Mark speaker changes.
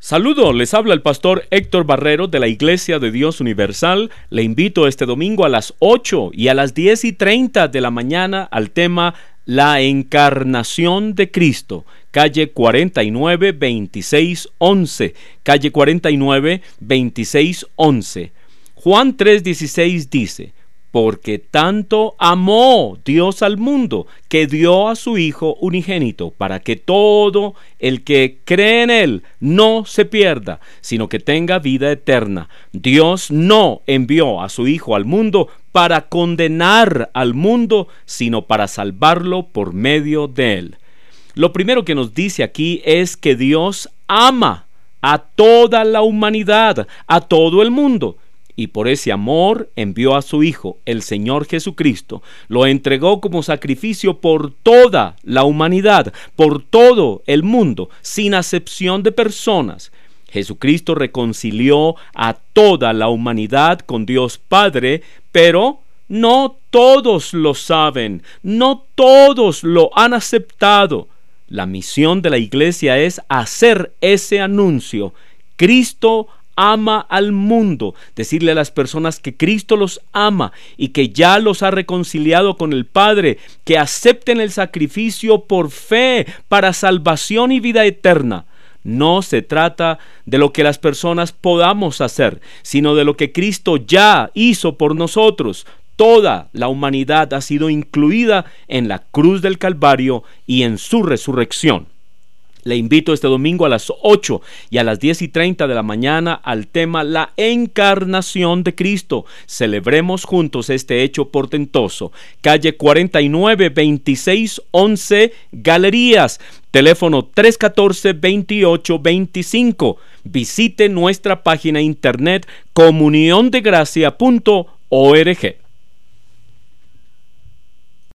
Speaker 1: Saludos, les habla el pastor Héctor Barrero de la Iglesia de Dios Universal. Le invito este domingo a las 8 y a las 10:30 de la mañana al tema La Encarnación de Cristo, calle 49 2611, calle 49 2611. Juan 3:16 dice: porque tanto amó Dios al mundo, que dio a su Hijo unigénito, para que todo el que cree en Él no se pierda, sino que tenga vida eterna. Dios no envió a su Hijo al mundo para condenar al mundo, sino para salvarlo por medio de Él. Lo primero que nos dice aquí es que Dios ama a toda la humanidad, a todo el mundo. Y por ese amor envió a su Hijo, el Señor Jesucristo. Lo entregó como sacrificio por toda la humanidad, por todo el mundo, sin acepción de personas. Jesucristo reconcilió a toda la humanidad con Dios Padre, pero no todos lo saben, no todos lo han aceptado. La misión de la iglesia es hacer ese anuncio. Cristo ama al mundo, decirle a las personas que Cristo los ama y que ya los ha reconciliado con el Padre, que acepten el sacrificio por fe para salvación y vida eterna. No se trata de lo que las personas podamos hacer, sino de lo que Cristo ya hizo por nosotros. Toda la humanidad ha sido incluida en la cruz del Calvario y en su resurrección. Le invito este domingo a las 8 y a las 10:30 de la mañana al tema La Encarnación de Cristo. Celebremos juntos este hecho portentoso. Calle 49 2611, Galerías. Teléfono 314-2825. Visite nuestra página internet comuniondegracia.org.